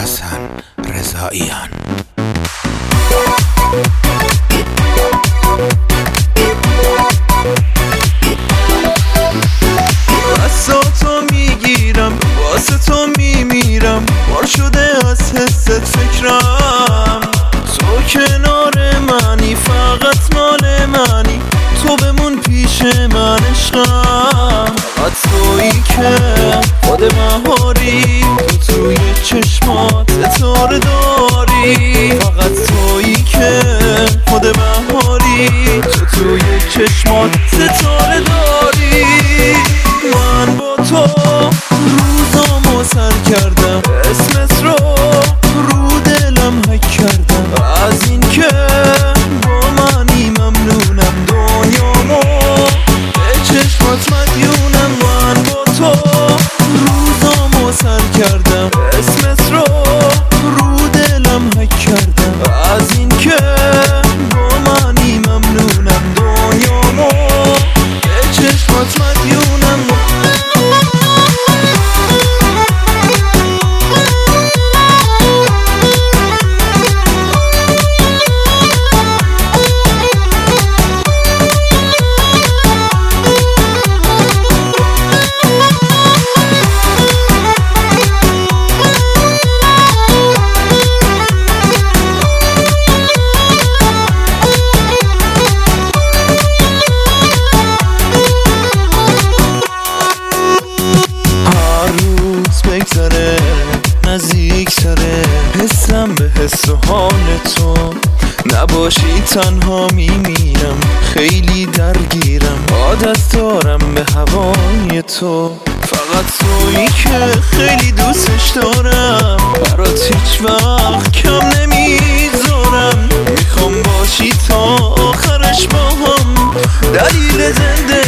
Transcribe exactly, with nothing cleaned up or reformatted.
حسن رضاییان. بساتو میگیرم واسه تو میمیرم، بار شده از حست فکرم. تو کنار منی فقط مال منی، تو بمون پیش من عشقم. فقط تویی که خود بهاری، تو توی چشمات ستاره داری. فقط تویی که خود بهاری، تو توی چشمات ستاره داری. من با تو روزامو سر کردم، اسمت رو رو دلم حک کردم. از این که با منی ممنونم، دنیامو به چشمات مدیونم. من با تو روزامو سر کردم، اسمت رو رو دلم حک کردم. از این که با منی ممنونم، دنیامو به چشمات مدیونم. بگذره نزدیک تره حسم به حس و حال تو. نباشی تنها میمیرم، خیلی درگیرم، عادت دارم به هوای تو. فقط تویی که خیلی دوستش دارم، برات هیچ وقت کم نمیذارم. میخوام باشی تا آخرش با هم، دلیل زنده